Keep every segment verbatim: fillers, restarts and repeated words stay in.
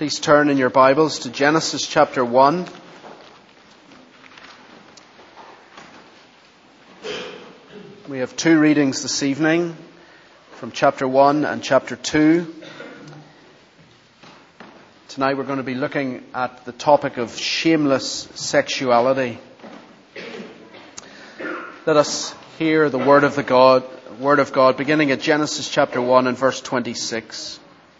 Please turn in your Bibles to Genesis chapter one. We have two readings this evening from chapter one and chapter two. Tonight we're going to be looking at the topic of shameless sexuality. Let us hear the word of the God, word of God beginning at Genesis chapter one and verse twenty-six.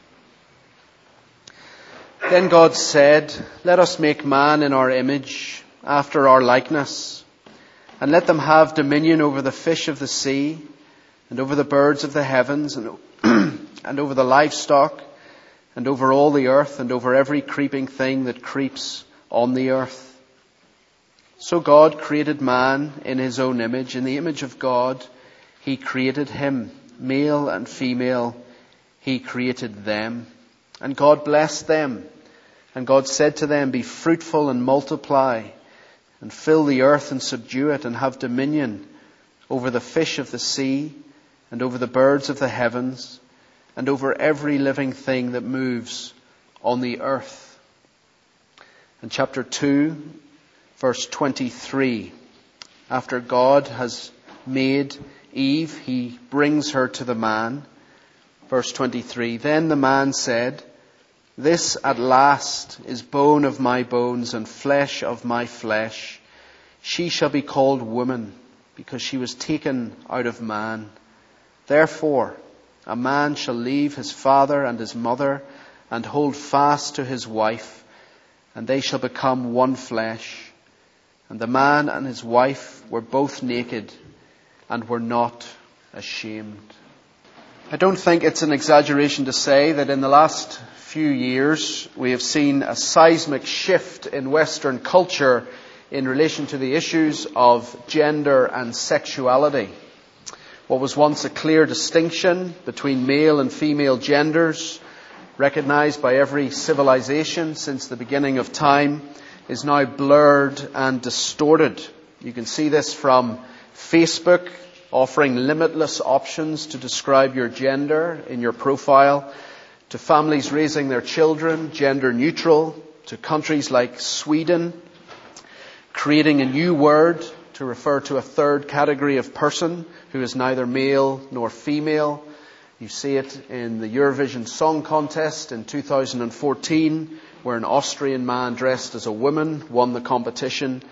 Then God said, "Let us make man in our image, after our likeness, and let them have dominion over the fish of the sea, and over the birds of the heavens, and, and over the livestock, and over all the earth, and over every creeping thing that creeps on the earth." So God created man in his own image. In the image of God, he created him. Male and female, he created them. And God blessed them. And God said to them, "Be fruitful and multiply, and fill the earth and subdue it, and have dominion over the fish of the sea, and over the birds of the heavens, and over every living thing that moves on the earth." And chapter two, verse twenty-three. After God has made Eve, he brings her to the man. Verse twenty-three. Then the man said, "This at last is bone of my bones and flesh of my flesh. She shall be called woman, because she was taken out of man. Therefore, a man shall leave his father and his mother, and hold fast to his wife, and they shall become one flesh. And the man and his wife were both naked, and were not ashamed." I don't think it's an exaggeration to say that in the last few years we have seen a seismic shift in Western culture in relation to the issues of gender and sexuality. What was once a clear distinction between male and female genders, recognized by every civilization since the beginning of time, is now blurred and distorted. You can see this from Facebook offering limitless options to describe your gender in your profile, to families raising their children gender neutral, to countries like Sweden creating a new word to refer to a third category of person who is neither male nor female. You see it in the Eurovision Song Contest in two thousand fourteen, where an Austrian man dressed as a woman won the competition.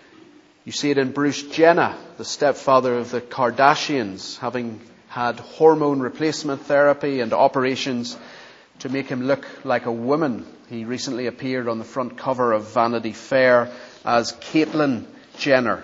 You see it in Bruce Jenner, the stepfather of the Kardashians, having had hormone replacement therapy and operations to make him look like a woman. He recently appeared on the front cover of Vanity Fair as Caitlyn Jenner.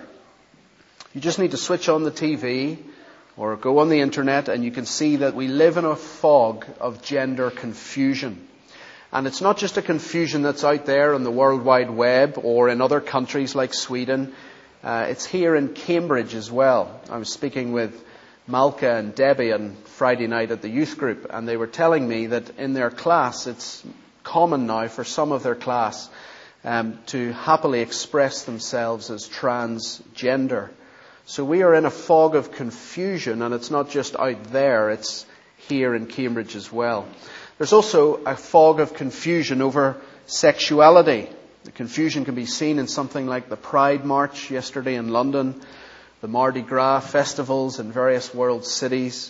You just need to switch on the T V or go on the internet and you can see that we live in a fog of gender confusion. And it's not just a confusion that's out there on the World Wide Web or in other countries like Sweden. Uh, it's here in Cambridge as well. I was speaking with Malka and Debbie on Friday night at the youth group, and they were telling me that in their class, it's common now for some of their class um, to happily express themselves as transgender. So we are in a fog of confusion, and it's not just out there, it's here in Cambridge as well. There's also a fog of confusion over sexuality. The confusion can be seen in something like the Pride March yesterday in London, the Mardi Gras festivals in various world cities.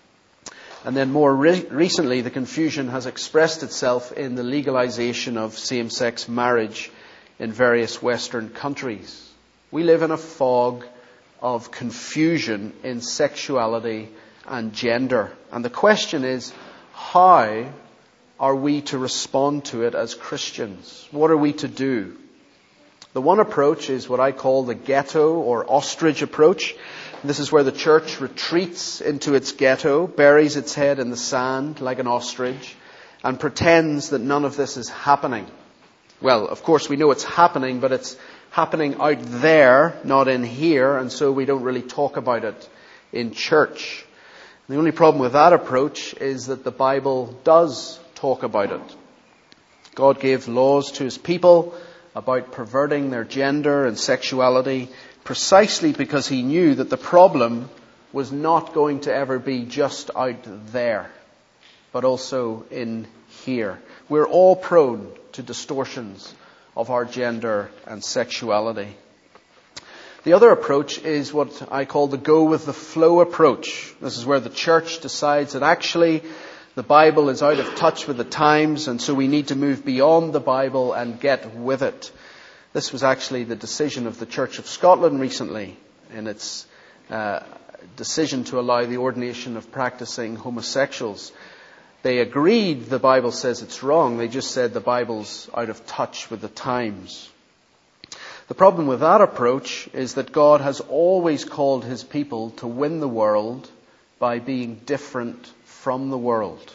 And then more re- recently, the confusion has expressed itself in the legalization of same-sex marriage in various Western countries. We live in a fog of confusion in sexuality and gender. And the question is, how are we to respond to it as Christians? What are we to do? The one approach is what I call the ghetto or ostrich approach. This is where the church retreats into its ghetto, buries its head in the sand like an ostrich, and pretends that none of this is happening. Well, of course we know it's happening, but it's happening out there, not in here, and so we don't really talk about it in church. The only problem with that approach is that the Bible does talk about it. God gave laws to his people about perverting their gender and sexuality precisely because he knew that the problem was not going to ever be just out there, but also in here. We're all prone to distortions of our gender and sexuality. The other approach is what I call the go with the flow approach. This is where the church decides that actually the Bible is out of touch with the times, and so we need to move beyond the Bible and get with it. This was actually the decision of the Church of Scotland recently in its uh, decision to allow the ordination of practicing homosexuals. They agreed the Bible says it's wrong. They just said the Bible's out of touch with the times. The problem with that approach is that God has always called his people to win the world by being different from the world.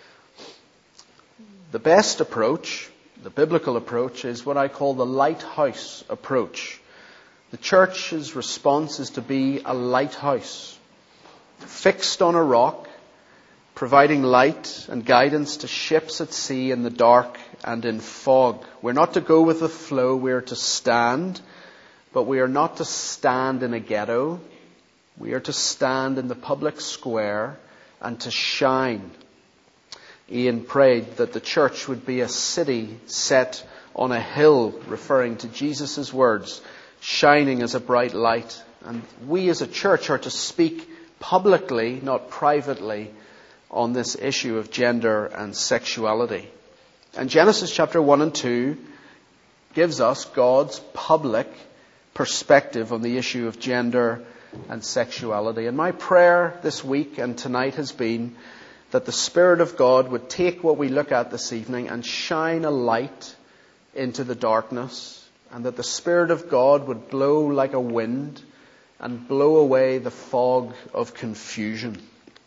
The best approach, the biblical approach, is what I call the lighthouse approach. The church's response is to be a lighthouse, fixed on a rock, providing light and guidance to ships at sea in the dark and in fog. We're not to go with the flow, we're to stand, but we are not to stand in a ghetto. We are to stand in the public square and to shine. Ian prayed that the church would be a city set on a hill, referring to Jesus' words, shining as a bright light. And we as a church are to speak publicly, not privately, on this issue of gender and sexuality. And Genesis chapter one and two gives us God's public perspective on the issue of gender and sexuality. And my prayer this week and tonight has been that the Spirit of God would take what we look at this evening and shine a light into the darkness, and that the Spirit of God would blow like a wind and blow away the fog of confusion.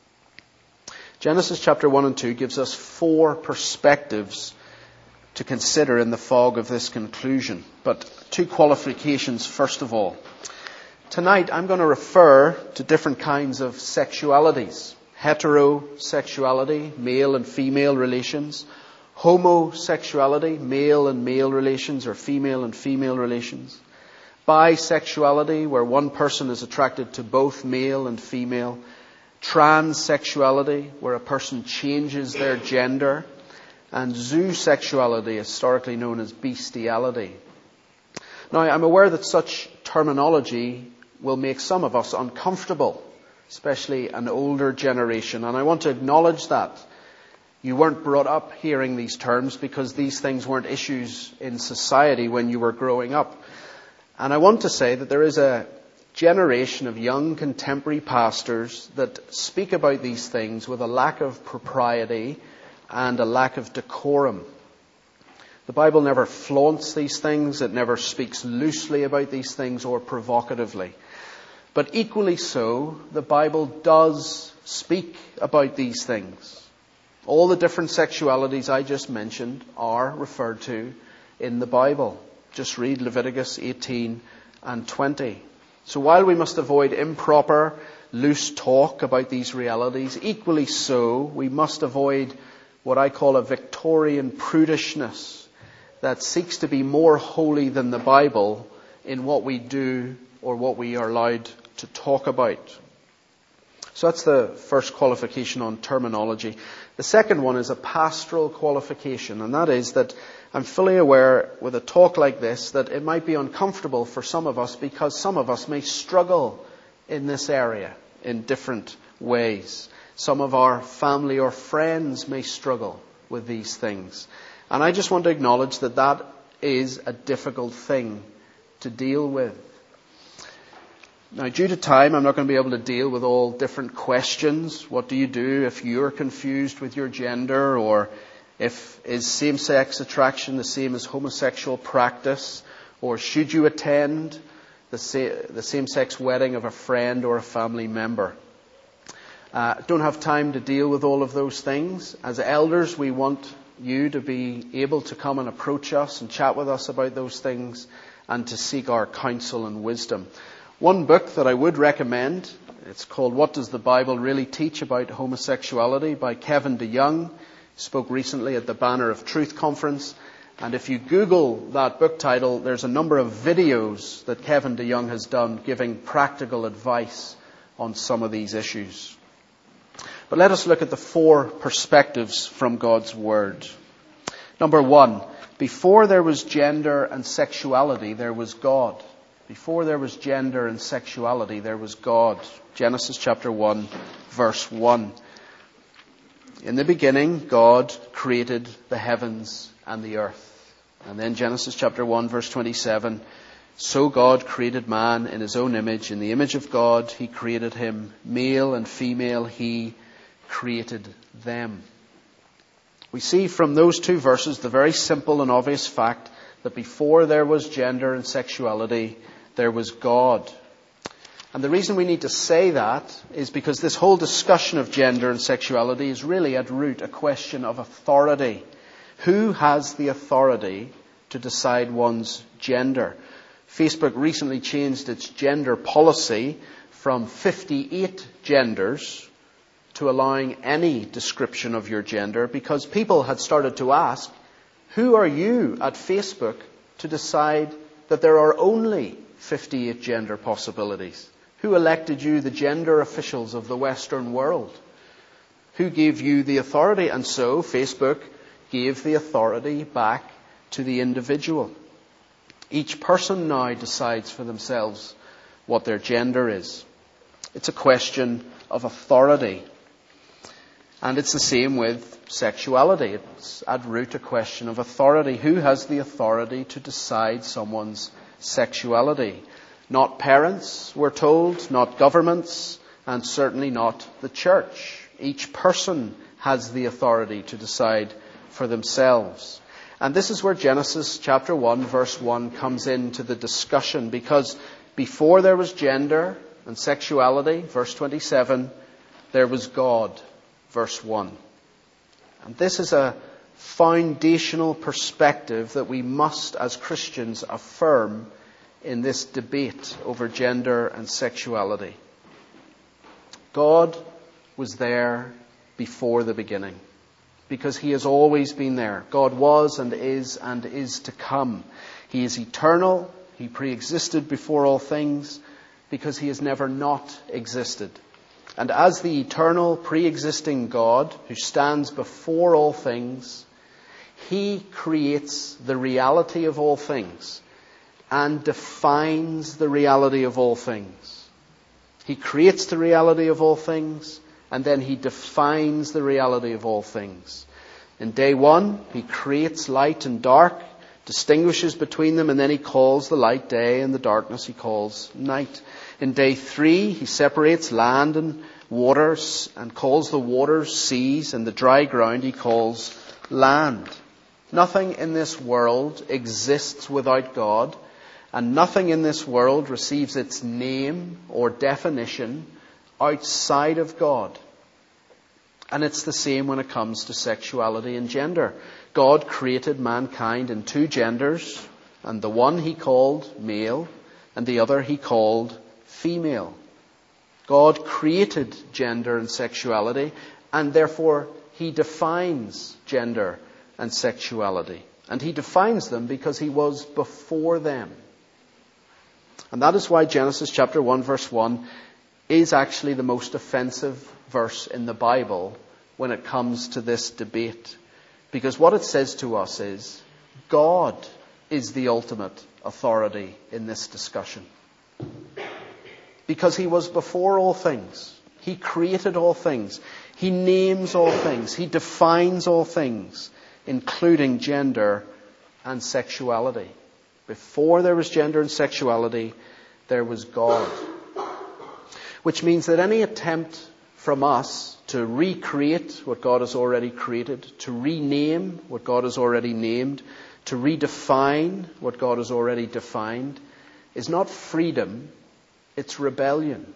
Genesis chapter one and two gives us four perspectives to consider in the fog of this conclusion. But two qualifications first of all. Tonight I'm going to refer to different kinds of sexualities. Heterosexuality, male and female relations. Homosexuality, male and male relations or female and female relations. Bisexuality, where one person is attracted to both male and female. Transsexuality, where a person changes their gender. And zoosexuality, historically known as bestiality. Now, I'm aware that such terminology will make some of us uncomfortable, especially an older generation. And I want to acknowledge that. You weren't brought up hearing these terms because these things weren't issues in society when you were growing up. And I want to say that there is a generation of young contemporary pastors that speak about these things with a lack of propriety and a lack of decorum. The Bible never flaunts these things. It never speaks loosely about these things or provocatively. But equally so, the Bible does speak about these things. All the different sexualities I just mentioned are referred to in the Bible. Just read Leviticus eighteen and twenty. So while we must avoid improper, loose talk about these realities, equally so, we must avoid what I call a Victorian prudishness that seeks to be more holy than the Bible in what we do or what we are allowed to talk about. So that's the first qualification on terminology. The second one is a pastoral qualification, and that is that I'm fully aware with a talk like this that it might be uncomfortable for some of us because some of us may struggle in this area in different ways. Some of our family or friends may struggle with these things. And I just want to acknowledge that that is a difficult thing to deal with. Now, due to time, I'm not going to be able to deal with all different questions. What do you do if you're confused with your gender? Or if is same-sex attraction the same as homosexual practice? Or should you attend the, sa- the same-sex wedding of a friend or a family member? Uh, don't have time to deal with all of those things. As elders, we want you to be able to come and approach us and chat with us about those things and to seek our counsel and wisdom. One book that I would recommend, it's called What Does the Bible Really Teach About Homosexuality by Kevin DeYoung. He spoke recently at the Banner of Truth conference. And if you Google that book title, there's a number of videos that Kevin DeYoung has done giving practical advice on some of these issues. But let us look at the four perspectives from God's Word. Number one, before there was gender and sexuality, there was God. Before there was gender and sexuality, there was God. Genesis chapter one, verse one. In the beginning, God created the heavens and the earth. And then Genesis chapter one, verse twenty-seven. So God created man in his own image. In the image of God, he created him. Male and female, he created them. We see from those two verses the very simple and obvious fact that before there was gender and sexuality, there was God. And the reason we need to say that is because this whole discussion of gender and sexuality is really at root a question of authority. Who has the authority to decide one's gender? Facebook recently changed its gender policy from fifty-eight genders to allowing any description of your gender, because people had started to ask, who are you at Facebook to decide that there are only fifty-eight gender possibilities? Who elected you the gender officials of the Western world? Who gave you the authority? And so Facebook gave the authority back to the individual. Each person now decides for themselves what their gender is. It's a question of authority. And it's the same with sexuality. It's at root a question of authority. Who has the authority to decide someone's sexuality? Not parents, we're told, not governments, and certainly not the church. Each person has the authority to decide for themselves. And this is where Genesis chapter one, verse one comes into the discussion, because before there was gender and sexuality, verse twenty-seven, there was God, verse one. And this is a foundational perspective that we must, as Christians, affirm in this debate over gender and sexuality. God was there before the beginning, because he has always been there. God was and is and is to come. He is eternal. He pre-existed before all things, because he has never not existed. And as the eternal, pre-existing God who stands before all things, he creates the reality of all things and defines the reality of all things. He creates the reality of all things, and then he defines the reality of all things. In day one, he creates light and dark, distinguishes between them, and then he calls the light day and the darkness he calls night. In day three, he separates land and waters and calls the waters seas, and the dry ground he calls land. Nothing in this world exists without God, and nothing in this world receives its name or definition outside of God. And it's the same when it comes to sexuality and gender. God created mankind in two genders, and the one he called male, and the other he called female. God created gender and sexuality, and therefore he defines gender and sexuality. And he defines them because he was before them. And that is why Genesis chapter one, verse one is actually the most offensive verse in the Bible when it comes to this debate. Because what it says to us is, God is the ultimate authority in this discussion. Because he was before all things. He created all things. He names all things. He defines all things, including gender and sexuality. Before there was gender and sexuality, there was God. Which means that any attempt from us to recreate what God has already created, to rename what God has already named, to redefine what God has already defined, is not freedom, it's rebellion.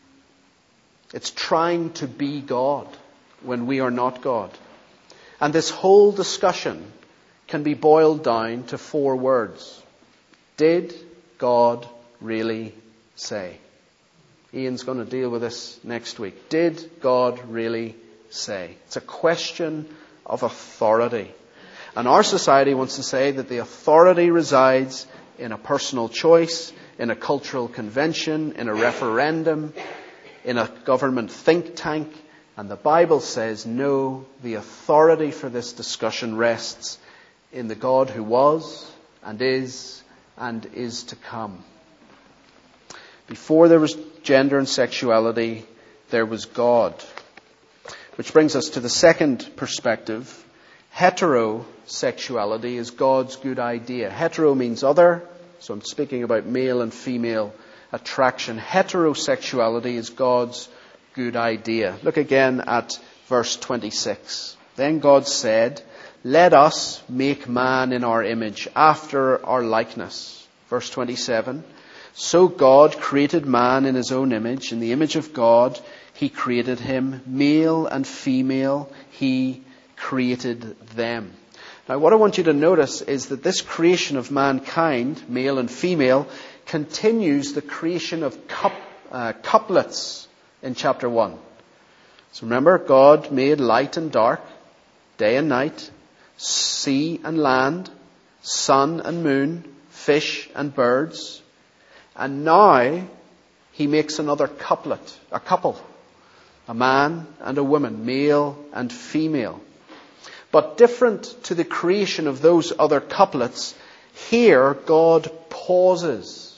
It's trying to be God when we are not God. And this whole discussion can be boiled down to four words. Did God really say? Ian's going to deal with this next week. Did God really say? It's a question of authority. And our society wants to say that the authority resides in a personal choice, in a cultural convention, in a referendum, in a government think tank. And the Bible says, no, the authority for this discussion rests in the God who was and is and is to come. Before there was gender and sexuality, there was God. Which brings us to the second perspective. Heterosexuality is God's good idea. Hetero means other, so I'm speaking about male and female attraction. Heterosexuality is God's good idea. Look again at verse twenty-six. Then God said, "Let us make man in our image, after our likeness." Verse twenty-seven. So God created man in his own image. In the image of God, he created him. Male and female, he created them. Now, what I want you to notice is that this creation of mankind, male and female, continues the creation of cup, uh, couplets in chapter one. So remember, God made light and dark, day and night, sea and land, sun and moon, fish and birds. And now he makes another couplet, a couple, a man and a woman, male and female. But different to the creation of those other couplets, here God pauses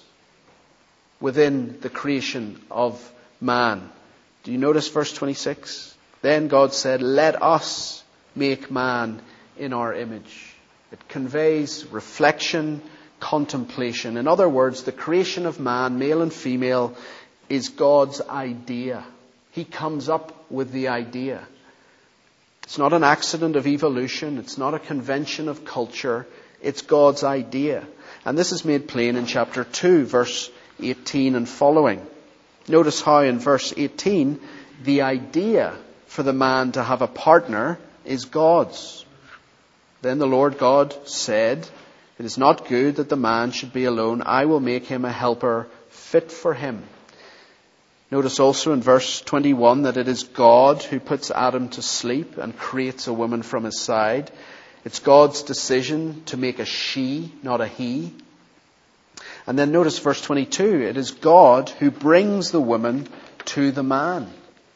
within the creation of man. Do you notice verse twenty-six? Then God said, "Let us make man in our image." It conveys reflection, contemplation. In other words, the creation of man, male and female, is God's idea. He comes up with the idea. It's not an accident of evolution. It's not a convention of culture. It's God's idea. And this is made plain in chapter two, verse eighteen and following. Notice how in verse eighteen, the idea for the man to have a partner is God's. Then the Lord God said, "It is not good that the man should be alone. I will make him a helper fit for him." Notice also in verse twenty-one that it is God who puts Adam to sleep and creates a woman from his side. It's God's decision to make a she, not a he. And then notice verse twenty-two. It is God who brings the woman to the man.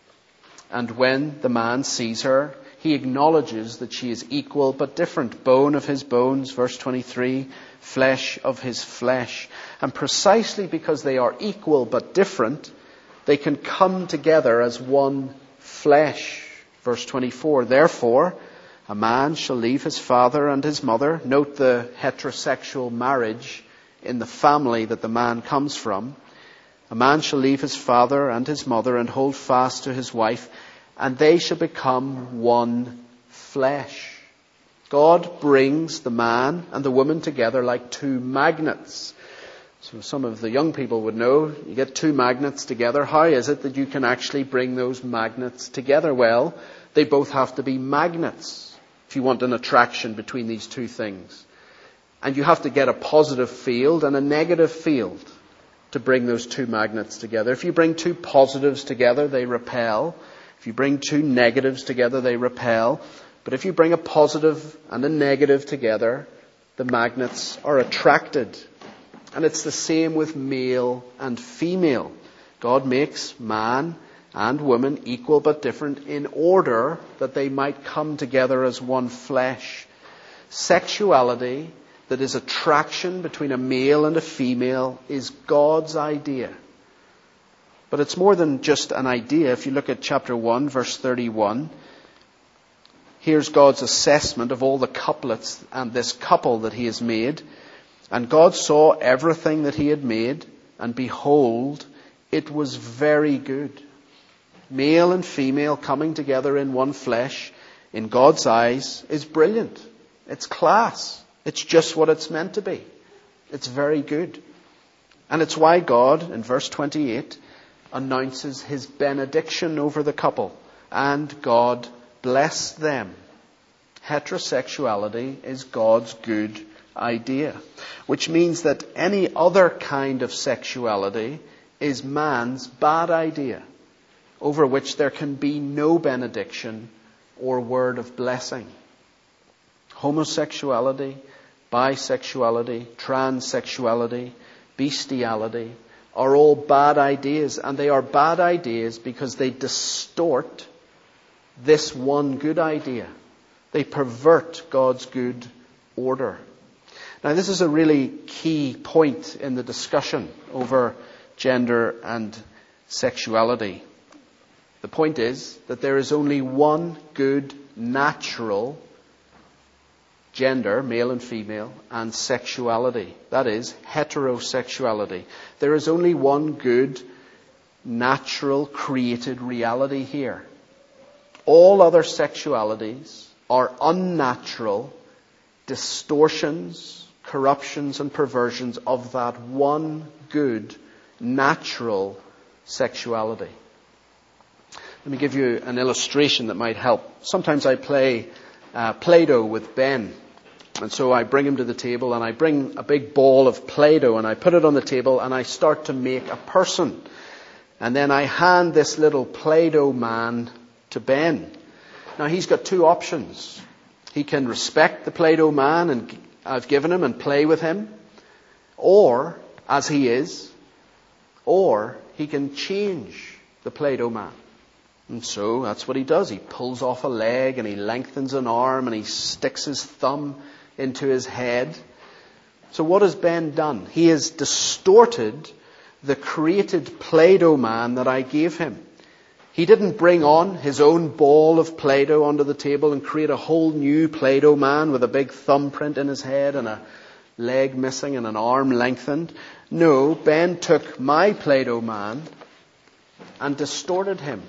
And when the man sees her, he acknowledges that she is equal but different. Bone of his bones, verse twenty-three, flesh of his flesh. And precisely because they are equal but different, they can come together as one flesh. Verse twenty-four, therefore, a man shall leave his father and his mother. Note the heterosexual marriage in the family that the man comes from. A man shall leave his father and his mother and hold fast to his wife, and they shall become one flesh. God brings the man and the woman together like two magnets. So some of the young people would know, you get two magnets together. How is it that you can actually bring those magnets together? Well, they both have to be magnets if you want an attraction between these two things. And you have to get a positive field and a negative field to bring those two magnets together. If you bring two positives together, they repel. If you bring two negatives together, they repel. But if you bring a positive and a negative together, the magnets are attracted. And it's the same with male and female. God makes man and woman equal but different in order that they might come together as one flesh. Sexuality, that is attraction between a male and a female, is God's idea. But it's more than just an idea. If you look at chapter one, verse thirty-one, here's God's assessment of all the couplets and this couple that he has made. And God saw everything that he had made, and behold, it was very good. Male and female coming together in one flesh, in God's eyes, is brilliant. It's class. It's just what it's meant to be. It's very good. And it's why God, in verse twenty-eight, announces his benediction over the couple. And God blessed them. Heterosexuality is God's good idea. Which means that any other kind of sexuality is man's bad idea, over which there can be no benediction or word of blessing. Homosexuality, bisexuality, transsexuality, bestiality are all bad ideas, and they are bad ideas because they distort this one good idea. They pervert God's good order. Now, this is a really key point in the discussion over gender and sexuality. The point is that there is only one good, natural gender, male and female, and sexuality. That is, heterosexuality. There is only one good, natural, created reality here. All other sexualities are unnatural distortions, corruptions, and perversions of that one good, natural sexuality. Let me give you an illustration that might help. Sometimes I play uh, Play-Doh with Ben. And so I bring him to the table and I bring a big ball of Play-Doh and I put it on the table and I start to make a person. And then I hand this little Play-Doh man to Ben. Now he's got two options. He can respect the Play-Doh man and I've given him and play with him, or as he is, or he can change the Play-Doh man. And so that's what he does. He pulls off a leg and he lengthens an arm and he sticks his thumb into his head. So what has Ben done? He has distorted the created Play-Doh man that I gave him. He didn't bring on his own ball of Play-Doh onto the table and create a whole new Play-Doh man with a big thumbprint in his head and a leg missing and an arm lengthened. No, Ben took my Play-Doh man and distorted him.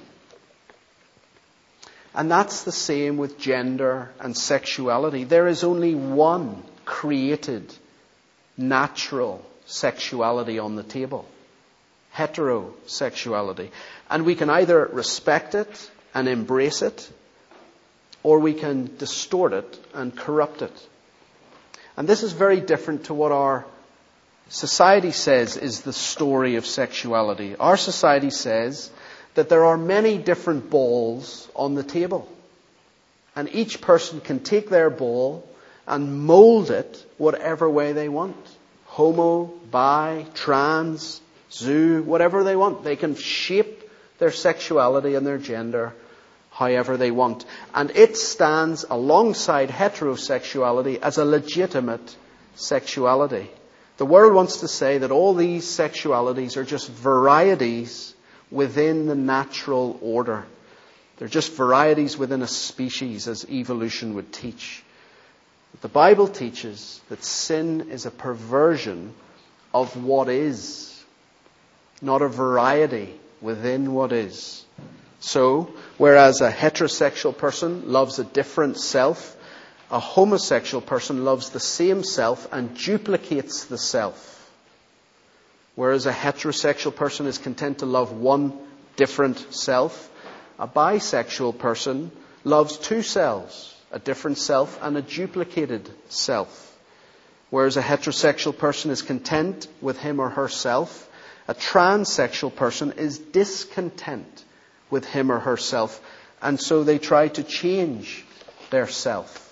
And that's the same with gender and sexuality. There is only one created, natural sexuality on the table. Heterosexuality. And we can either respect it and embrace it, or we can distort it and corrupt it. And this is very different to what our society says is the story of sexuality. Our society says that there are many different balls on the table. And each person can take their ball and mold it whatever way they want. Homo, bi, trans, zoo, whatever they want. They can shape their sexuality and their gender however they want. And it stands alongside heterosexuality as a legitimate sexuality. The world wants to say that all these sexualities are just varieties within the natural order. They're just varieties within a species, as evolution would teach. But the Bible teaches that sin is a perversion of what is, not a variety within what is. So, whereas a heterosexual person loves a different self, a homosexual person loves the same self and duplicates the self. Whereas a heterosexual person is content to love one different self, a bisexual person loves two selves, a different self and a duplicated self. Whereas a heterosexual person is content with him or herself, a transsexual person is discontent with him or herself, and so they try to change their self.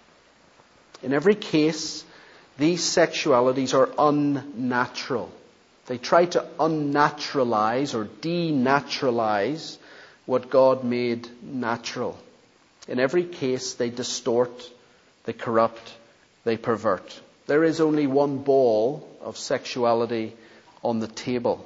In every case, these sexualities are unnatural. They try to unnaturalize or denaturalize what God made natural. In every case, they distort, they corrupt, they pervert. There is only one ball of sexuality on the table.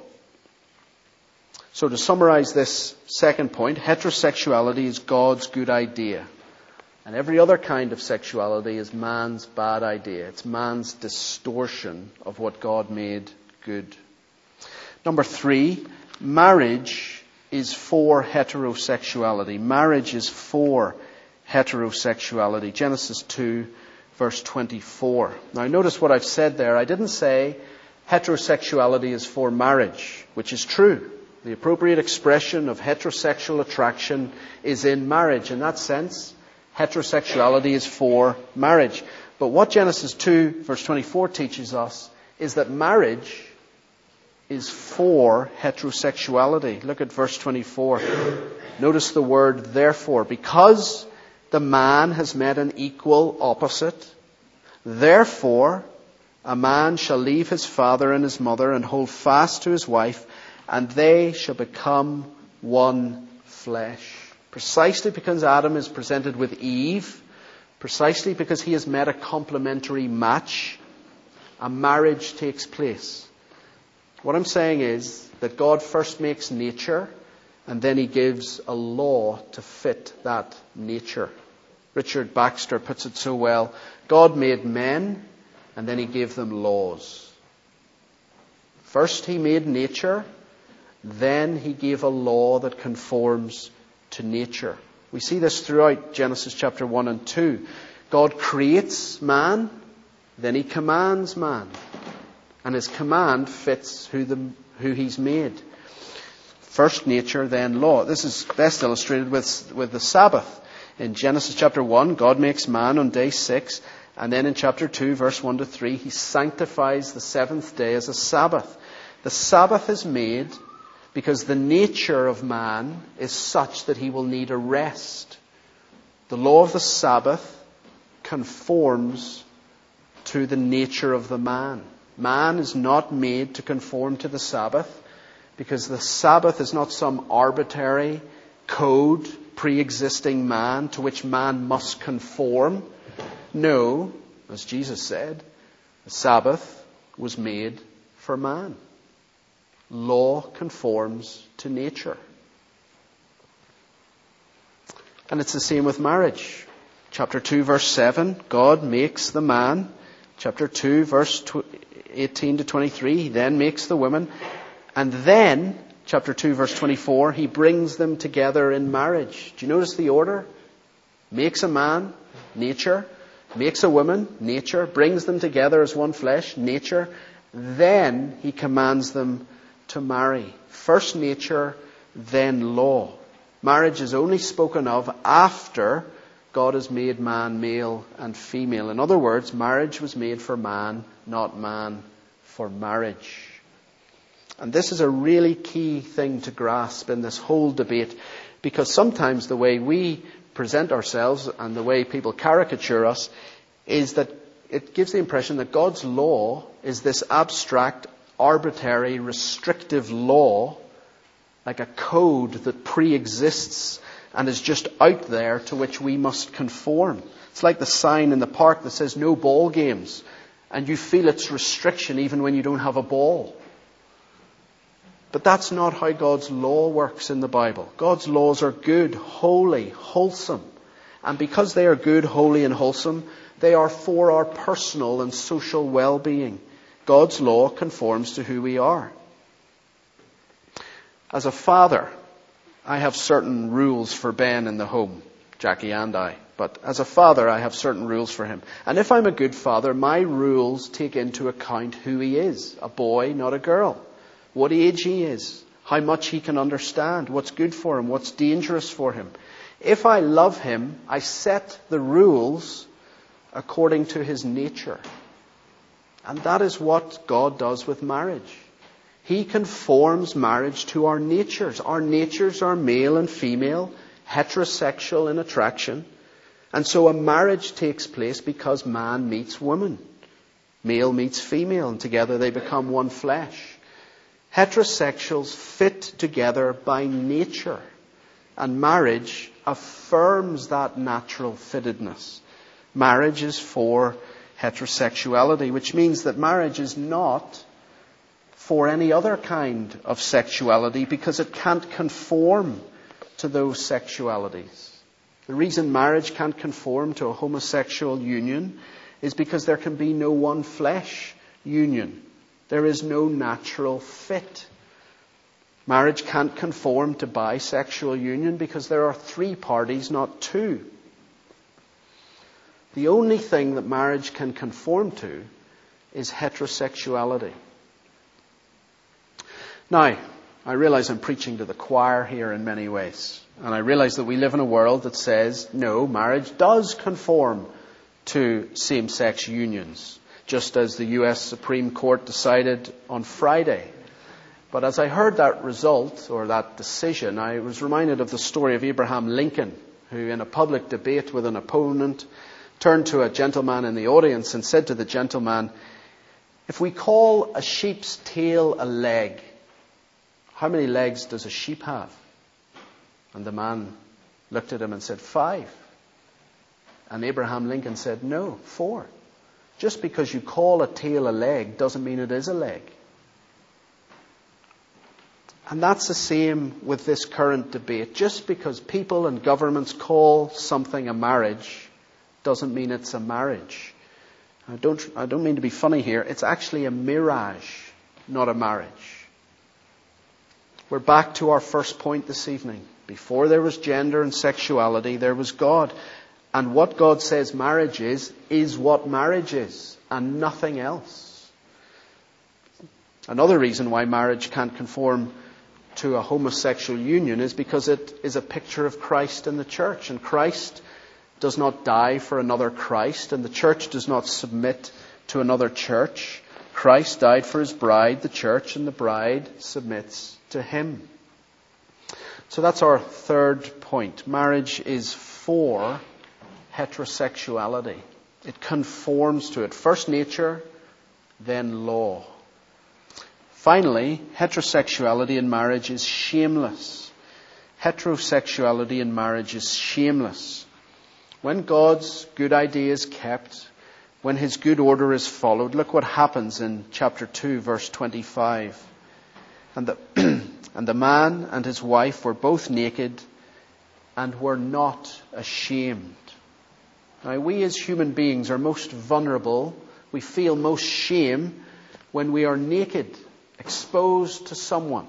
So to summarize this second point, heterosexuality is God's good idea. And every other kind of sexuality is man's bad idea. It's man's distortion of what God made good. Number three, marriage is for heterosexuality. Marriage is for heterosexuality. Genesis two, verse twenty-four. Now notice what I've said there. I didn't say heterosexuality is for marriage, which is true. The appropriate expression of heterosexual attraction is in marriage. In that sense, heterosexuality is for marriage. But what Genesis two, verse twenty-four teaches us is that marriage is for heterosexuality. Look at verse twenty-four. Notice the word therefore. Because the man has met an equal opposite, therefore a man shall leave his father and his mother and hold fast to his wife, and they shall become one flesh. Precisely because Adam is presented with Eve, Precisely because he has met a complementary match, a marriage takes place. What I'm saying is that God first makes nature, and then he gives a law to fit that nature. Richard Baxter puts it so well. God made men, and then he gave them laws. First he made nature, then he gave a law that conforms to nature. We see this throughout Genesis chapter one and two. God creates man, then he commands man. And his command fits who the who he's made. First nature, then law. This is best illustrated with, with the Sabbath. In Genesis chapter one, God makes man on day six. And then in chapter two, verse one to three, he sanctifies the seventh day as a Sabbath. The Sabbath is made because the nature of man is such that he will need a rest. The law of the Sabbath conforms to the nature of the man. Man is not made to conform to the Sabbath because the Sabbath is not some arbitrary code pre-existing man to which man must conform. No, as Jesus said, the Sabbath was made for man. Law conforms to nature. And it's the same with marriage. Chapter two, verse seven, God makes the man. Chapter two, verse eighteen to twenty-three, he then makes the woman. And then, chapter two, verse twenty-four, he brings them together in marriage. Do you notice the order? Makes a man, nature. Makes a woman, nature. Brings them together as one flesh, nature. Then he commands them to marry. First nature, then law. Marriage is only spoken of after God has made man male and female. In other words, marriage was made for man, not man for marriage. And this is a really key thing to grasp in this whole debate, because sometimes the way we present ourselves and the way people caricature us is that it gives the impression that God's law is this abstract, arbitrary, restrictive law, like a code that pre-exists and is just out there to which we must conform. It's like the sign in the park that says no ball games, and you feel its restriction even when you don't have a ball. But that's not how God's law works in the Bible. God's laws are good, holy, wholesome. And because they are good, holy, and wholesome, they are for our personal and social well-being. God's law conforms to who we are. As a father, I have certain rules for Ben in the home, Jackie and I. But as a father, I have certain rules for him. And if I'm a good father, my rules take into account who he is. A boy, not a girl. What age he is. How much he can understand. What's good for him. What's dangerous for him. If I love him, I set the rules according to his nature. And that is what God does with marriage. He conforms marriage to our natures. Our natures are male and female, heterosexual in attraction. And so a marriage takes place because man meets woman. Male meets female, and together they become one flesh. Heterosexuals fit together by nature. And marriage affirms that natural fittedness. Marriage is for heterosexuality, which means that marriage is not for any other kind of sexuality because it can't conform to those sexualities. The reason marriage can't conform to a homosexual union is because there can be no one flesh union. There is no natural fit. Marriage can't conform to bisexual union because there are three parties, not two. The only thing that marriage can conform to is heterosexuality. Now, I realize I'm preaching to the choir here in many ways. And I realize that we live in a world that says, no, marriage does conform to same-sex unions, just as the U S Supreme Court decided on Friday. But as I heard that result, or that decision, I was reminded of the story of Abraham Lincoln, who in a public debate with an opponent turned to a gentleman in the audience and said to the gentleman, if we call a sheep's tail a leg, how many legs does a sheep have? And the man looked at him and said, five. And Abraham Lincoln said, no, four. Just because you call a tail a leg doesn't mean it is a leg. And that's the same with this current debate. Just because people and governments call something a marriage doesn't mean it's a marriage. I don't, I don't mean to be funny here. It's actually a mirage, not a marriage. We're back to our first point this evening. Before there was gender and sexuality, there was God. And what God says marriage is, is what marriage is, and nothing else. Another reason why marriage can't conform to a homosexual union is because it is a picture of Christ and the church. And Christ does not die for another Christ, and the church does not submit to another church. Christ died for his bride, the church, and the bride submits to him. So that's our third point. Marriage is for heterosexuality. It conforms to it. First nature, then law. Finally, heterosexuality in marriage is shameless. Heterosexuality in marriage is shameless. When God's good idea is kept, when his good order is followed, look what happens in chapter two, verse twenty-five. And the, and the man and his wife were both naked and were not ashamed. Now, we as human beings are most vulnerable. We feel most shame when we are naked, exposed to someone.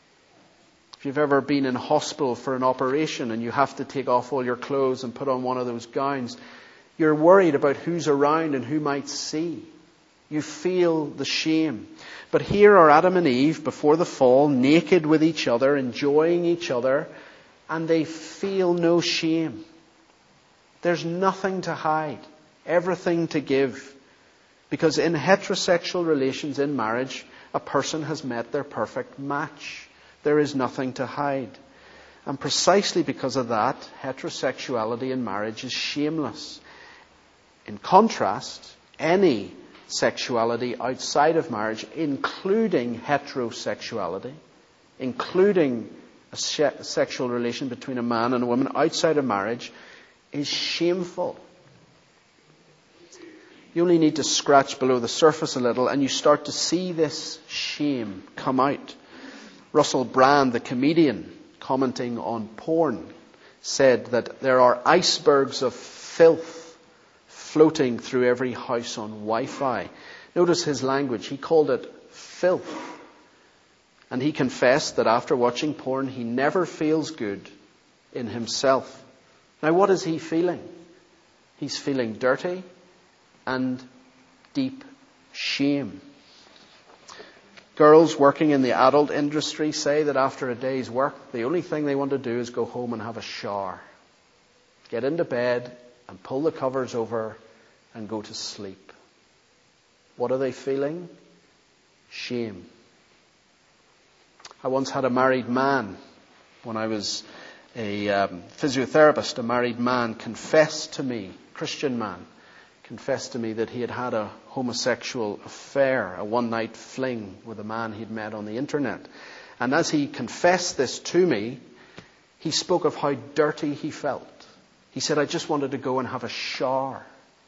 If you've ever been in hospital for an operation and you have to take off all your clothes and put on one of those gowns, you're worried about who's around and who might see. You feel the shame. But here are Adam and Eve before the fall, naked with each other, enjoying each other, and they feel no shame. There's nothing to hide, everything to give. Because in heterosexual relations, in marriage, a person has met their perfect match. There is nothing to hide. And precisely because of that, heterosexuality in marriage is shameless. In contrast, any sexuality outside of marriage, including heterosexuality, including a se- sexual relation between a man and a woman outside of marriage, is shameful. You only need to scratch below the surface a little and you start to see this shame come out. Russell Brand, the comedian, commenting on porn, said that there are icebergs of filth floating through every house on Wi-Fi. Notice his language. He called it filth. And he confessed that after watching porn, he never feels good in himself. Now, what is he feeling? He's feeling dirty and deep shame. Girls working in the adult industry say that after a day's work, the only thing they want to do is go home and have a shower. Get into bed and pull the covers over and go to sleep. What are they feeling? Shame. I once had a married man, when I was a um, physiotherapist, a married man confessed to me, Christian man, confessed to me that he had had a homosexual affair, a one-night fling with a man he'd met on the internet. And as he confessed this to me, he spoke of how dirty he felt. He said, I just wanted to go and have a shower.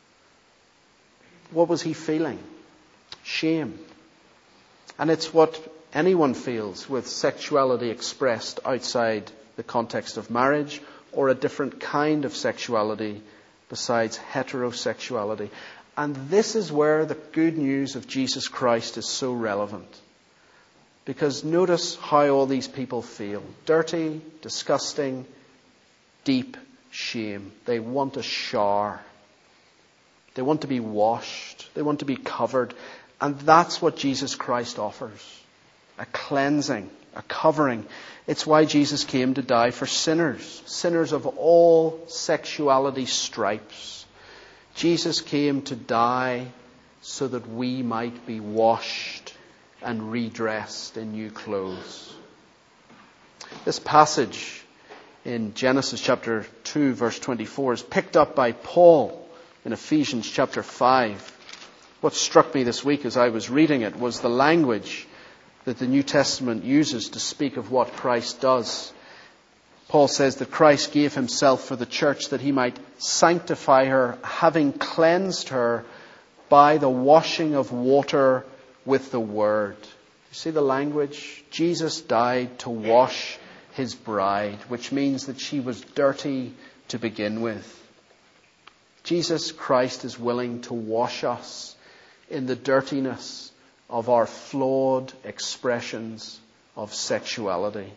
What was he feeling? Shame. And it's what anyone feels with sexuality expressed outside the context of marriage or a different kind of sexuality besides heterosexuality. And this is where the good news of Jesus Christ is so relevant. Because notice how all these people feel. Dirty, disgusting, deep shame. They want a shower. They want to be washed. They want to be covered. And that's what Jesus Christ offers. A cleansing, a covering. It's why Jesus came to die for sinners. Sinners of all sexuality stripes. Jesus came to die so that we might be washed and redressed in new clothes. This passage in Genesis chapter two, verse twenty-four is picked up by Paul in Ephesians chapter five. What struck me this week as I was reading it was the language that the New Testament uses to speak of what Christ does. Paul says that Christ gave himself for the church that he might sanctify her, having cleansed her by the washing of water with the word. You see the language? Jesus died to wash his bride, which means that she was dirty to begin with. Jesus Christ is willing to wash us in the dirtiness of our flawed expressions of sexuality.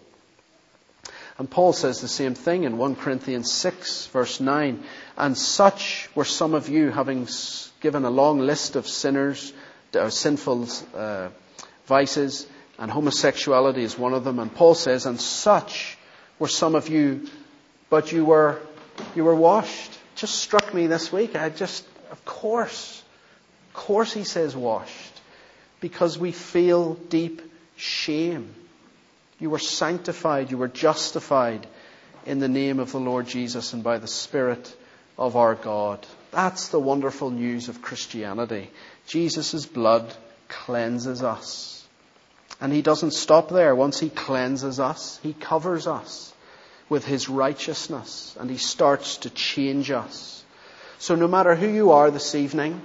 And Paul says the same thing in First Corinthians six, verse nine. And such were some of you, having given a long list of sinners, uh, sinful uh, vices, and homosexuality is one of them. And Paul says, and such were some of you, but you were you were washed. It just struck me this week. I just, of course, of course he says washed, because we feel deep shame. You were sanctified, you were justified in the name of the Lord Jesus and by the Spirit of our God. That's the wonderful news of Christianity. Jesus' blood cleanses us. And he doesn't stop there. Once he cleanses us, he covers us with his righteousness, and he starts to change us. So no matter who you are this evening,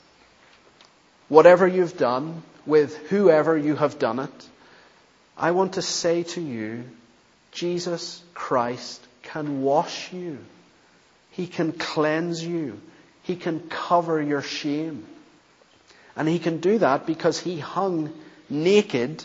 whatever you've done, with whoever you have done it, I want to say to you, Jesus Christ can wash you. He can cleanse you. He can cover your shame. And he can do that because he hung naked,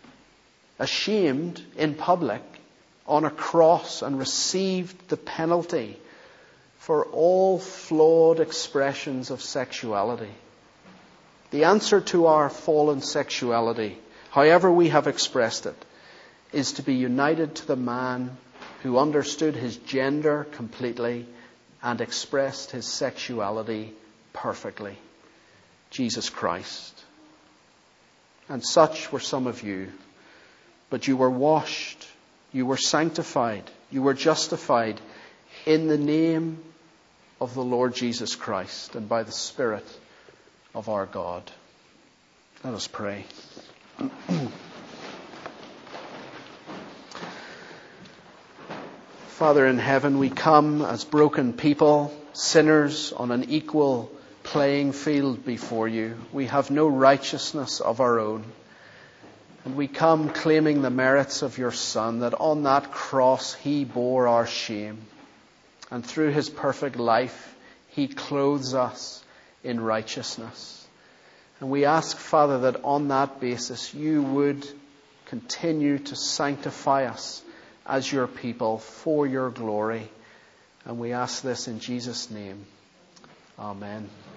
ashamed in public on a cross and received the penalty for all flawed expressions of sexuality. The answer to our fallen sexuality, however we have expressed it, is to be united to the man who understood his gender completely and expressed his sexuality perfectly, Jesus Christ. And such were some of you, but you were washed, you were sanctified, you were justified in the name of the Lord Jesus Christ and by the Spirit of our God. Let us pray. Father in heaven, we come as broken people, sinners on an equal playing field before you. We have no righteousness of our own. And we come claiming the merits of your Son, that on that cross he bore our shame. And through his perfect life, he clothes us in righteousness. And we ask, Father, that on that basis you would continue to sanctify us as your people for your glory. And we ask this in Jesus' name. Amen.